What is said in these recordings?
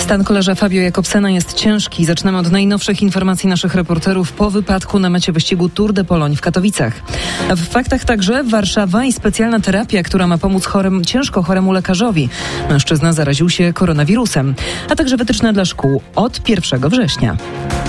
Stan kolarza Fabio Jakobsena jest ciężki. Zaczynamy od najnowszych informacji naszych reporterów po wypadku na mecie wyścigu Tour de Pologne w Katowicach. W faktach także Warszawa i specjalna terapia, która ma pomóc ciężko choremu lekarzowi. Mężczyzna zaraził się koronawirusem, a także wytyczne dla szkół od 1 września.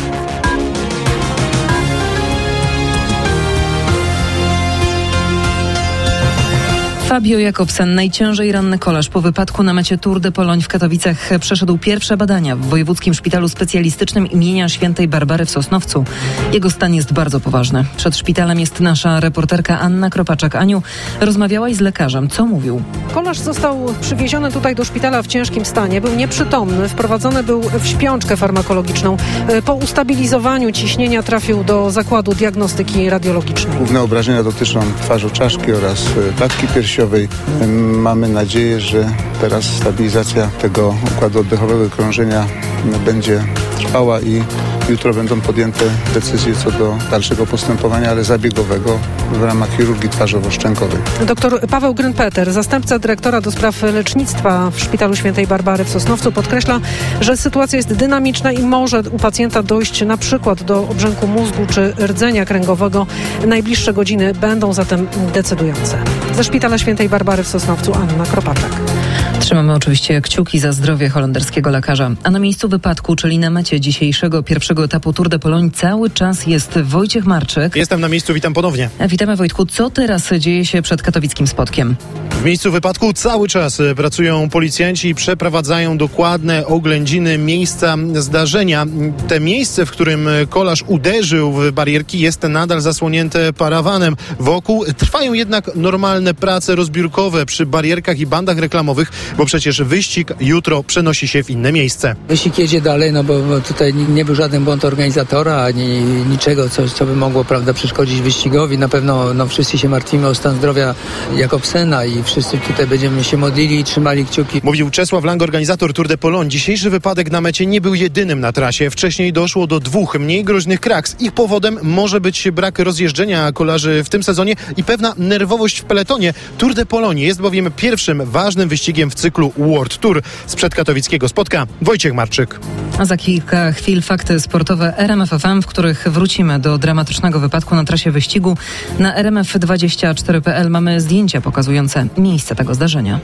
Fabio Jakobsen, najciężej ranny kolarz po wypadku na mecie Tour de Pologne w Katowicach, przeszedł pierwsze badania w Wojewódzkim Szpitalu Specjalistycznym imienia Świętej Barbary w Sosnowcu. Jego stan jest bardzo poważny. Przed szpitalem jest nasza reporterka Anna Kropaczak. Aniu, rozmawiałaś z lekarzem. Co mówił? Kolarz został przywieziony tutaj do szpitala w ciężkim stanie. Był nieprzytomny, wprowadzony był w śpiączkę farmakologiczną. Po ustabilizowaniu ciśnienia trafił do zakładu diagnostyki radiologicznej. Główne obrażenia dotyczą twarzoczaszki oraz klatki piersiowej. Mamy nadzieję, że teraz stabilizacja tego układu oddechowego i krążenia będzie trwała i jutro będą podjęte decyzje co do dalszego postępowania, ale zabiegowego w ramach chirurgii twarzowo-szczękowej. Dr Paweł Grynpeter, zastępca dyrektora do spraw lecznictwa w Szpitalu Świętej Barbary w Sosnowcu, podkreśla, że sytuacja jest dynamiczna i może u pacjenta dojść na przykład do obrzęku mózgu czy rdzenia kręgowego. Najbliższe godziny będą zatem decydujące. Ze Szpitala Świętej Barbary w Sosnowcu Anna Kropaczak. Trzymamy oczywiście kciuki za zdrowie holenderskiego lekarza. A na miejscu wypadku, czyli na mecie dzisiejszego pierwszego etapu Tour de Pologne, cały czas jest Wojciech Marczyk. Jestem na miejscu, witam ponownie. Witamy, Wojtku. Co teraz dzieje się przed katowickim spotkiem? W miejscu wypadku cały czas pracują policjanci i przeprowadzają dokładne oględziny miejsca zdarzenia. Te miejsce, w którym kolarz uderzył w barierki, jest nadal zasłonięte parawanem. Wokół trwają jednak normalne prace rozbiórkowe przy barierkach i bandach reklamowych, bo przecież wyścig jutro przenosi się w inne miejsce. Wyścig jedzie dalej, bo tutaj nie był żaden błąd organizatora, ani niczego, co by mogło, przeszkodzić wyścigowi. Na pewno wszyscy się martwimy o stan zdrowia Jakobsena i wszyscy tutaj będziemy się modlili i trzymali kciuki. Mówił Czesław Lang, organizator Tour de Pologne. Dzisiejszy wypadek na mecie nie był jedynym na trasie. Wcześniej doszło do 2 mniej groźnych kraks. Ich powodem może być brak rozjeżdżenia kolarzy w tym sezonie i pewna nerwowość w peletonie. Tour de Pologne jest bowiem pierwszym ważnym wyścigiem w cyklu World Tour. Sprzed katowickiego spotka Wojciech Marczyk. A za kilka chwil fakty sportowe RMF FM, w których wrócimy do dramatycznego wypadku na trasie wyścigu. Na rmf24.pl mamy zdjęcia pokazujące miejsce tego zdarzenia.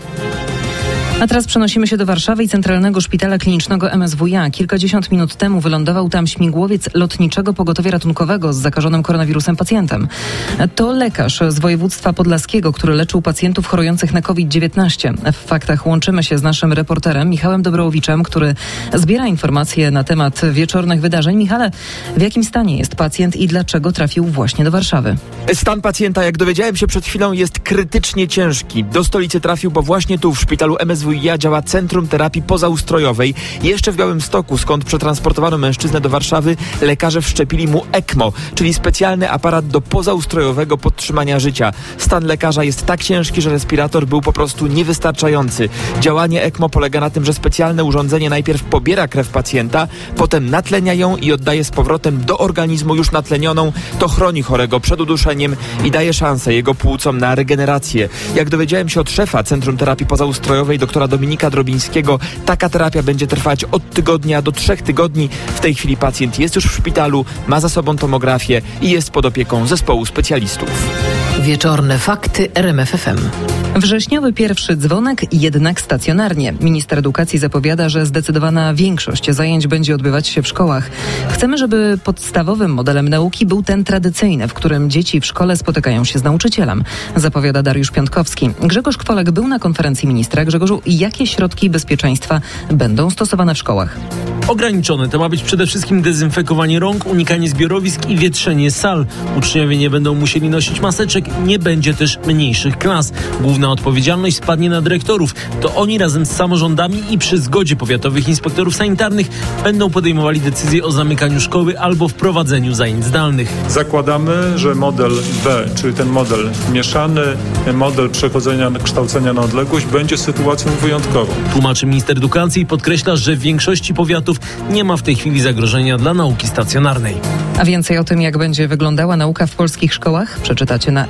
A teraz przenosimy się do Warszawy i Centralnego Szpitala Klinicznego MSWiA. Kilkadziesiąt minut temu wylądował tam śmigłowiec Lotniczego Pogotowia Ratunkowego z zakażonym koronawirusem pacjentem. To lekarz z województwa podlaskiego, który leczył pacjentów chorujących na COVID-19. W faktach łączymy się z naszym reporterem Michałem Dobrołowiczem, który zbiera informacje na temat wieczornych wydarzeń. Michale, w jakim stanie jest pacjent i dlaczego trafił właśnie do Warszawy? Stan pacjenta, jak dowiedziałem się przed chwilą, jest krytycznie ciężki. Do stolicy trafił, bo właśnie tu w szpitalu MSWiA działa Centrum Terapii Pozaustrojowej. Jeszcze w Białymstoku, skąd przetransportowano mężczyznę do Warszawy, lekarze wszczepili mu ECMO, czyli specjalny aparat do pozaustrojowego podtrzymania życia. Stan lekarza jest tak ciężki, że respirator był po prostu niewystarczający. Działanie ECMO polega na tym, że specjalne urządzenie najpierw pobiera krew pacjenta, potem natlenia ją i oddaje z powrotem do organizmu już natlenioną. To chroni chorego przed uduszeniem i daje szansę jego płucom na regenerację. Jak dowiedziałem się od szefa Centrum Terapii Pozaustrojowej, doktora Dominika Drobińskiego, taka terapia będzie trwać od tygodnia do 3 tygodni. W tej chwili pacjent jest już w szpitalu, ma za sobą tomografię i jest pod opieką zespołu specjalistów. Wieczorne fakty RMF FM. Wrześniowy pierwszy dzwonek, jednak stacjonarnie. Minister edukacji zapowiada, że zdecydowana większość zajęć będzie odbywać się w szkołach. Chcemy, żeby podstawowym modelem nauki był ten tradycyjny, w którym dzieci w szkole spotykają się z nauczycielem, zapowiada Dariusz Piątkowski. Grzegorz Kwolek był na konferencji ministra. Grzegorzu, jakie środki bezpieczeństwa będą stosowane w szkołach? Ograniczone to ma być przede wszystkim dezynfekowanie rąk, unikanie zbiorowisk i wietrzenie sal. Uczniowie nie będą musieli nosić maseczek, nie będzie też mniejszych klas. Główna odpowiedzialność spadnie na dyrektorów. To oni razem z samorządami i przy zgodzie powiatowych inspektorów sanitarnych będą podejmowali decyzje o zamykaniu szkoły albo wprowadzeniu zajęć zdalnych. Zakładamy, że model B, czyli ten model mieszany, model przechodzenia kształcenia na odległość będzie sytuacją wyjątkową. Tłumaczy minister edukacji i podkreśla, że w większości powiatów nie ma w tej chwili zagrożenia dla nauki stacjonarnej. A więcej o tym, jak będzie wyglądała nauka w polskich szkołach, przeczytacie na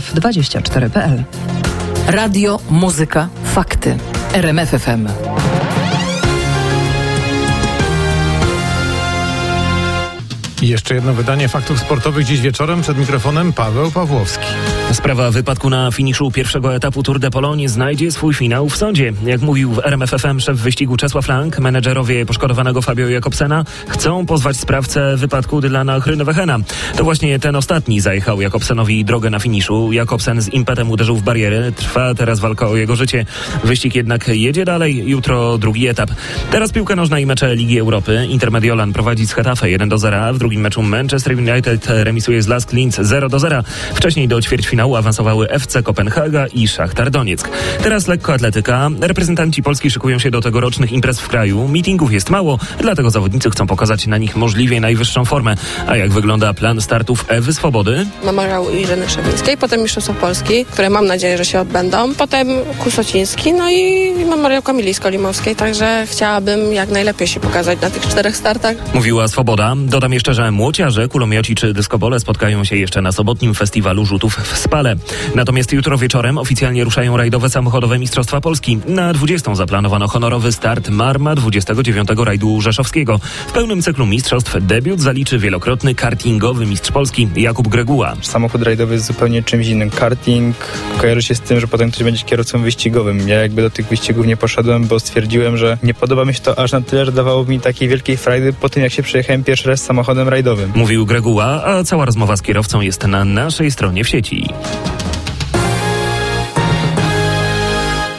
rmf24.pl. Radio, muzyka, fakty. RMF FM. I jeszcze jedno wydanie Faktów Sportowych dziś wieczorem. Przed mikrofonem Paweł Pawłowski. Sprawa wypadku na finiszu pierwszego etapu Tour de Pologne znajdzie swój finał w sądzie. Jak mówił w RMF FM szef wyścigu Czesław Lang, menedżerowie poszkodowanego Fabio Jakobsena chcą pozwać sprawcę wypadku Dylana Groenewegena. To właśnie ten ostatni zajechał Jakobsenowi drogę na finiszu. Jakobsen z impetem uderzył w barierę. Trwa teraz walka o jego życie. Wyścig jednak jedzie dalej. Jutro drugi etap. Teraz piłka nożna i mecze Ligi Europy. Inter Mediolan prowadzi z Getafe 1-0. W drugim meczu Manchester United remisuje z Lask Linz 0-0. Wcześniej do ćwierćfinału awansowały FC Kopenhaga i Szachtar Donieck. Teraz lekkoatletyka. Reprezentanci Polski szykują się do tegorocznych imprez w kraju. Meetingów jest mało, dlatego zawodnicy chcą pokazać na nich możliwie najwyższą formę. A jak wygląda plan startów Ewy Swobody? Memoriał Ireny Szewińskiej, potem Mistrzostwa Polski, które mam nadzieję, że się odbędą. Potem Kusociński, no i memoriał Kamili Skolimowskiej. Także chciałabym jak najlepiej się pokazać na tych 4 startach. Mówiła Swoboda. Dodam jeszcze, że młociarze, kulomioci czy dyskobole spotkają się jeszcze na sobotnim festiwalu rzutów w Spale. Natomiast jutro wieczorem oficjalnie ruszają rajdowe samochodowe Mistrzostwa Polski. Na 20 zaplanowano honorowy start Marma 29 rajdu rzeszowskiego. W pełnym cyklu mistrzostw debiut zaliczy wielokrotny kartingowy mistrz Polski Jakub Greguła. Samochód rajdowy jest zupełnie czymś innym. Karting kojarzy się z tym, że potem ktoś będzie kierowcą wyścigowym. Ja jakby do tych wyścigów nie poszedłem, bo stwierdziłem, że nie podoba mi się to aż na tyle, że dawało mi takiej wielkiej frajdy po tym, jak się przejechałem pierwszy raz samochodem rajdowym. Mówił Greguła, a cała rozmowa z kierowcą jest na naszej stronie w sieci.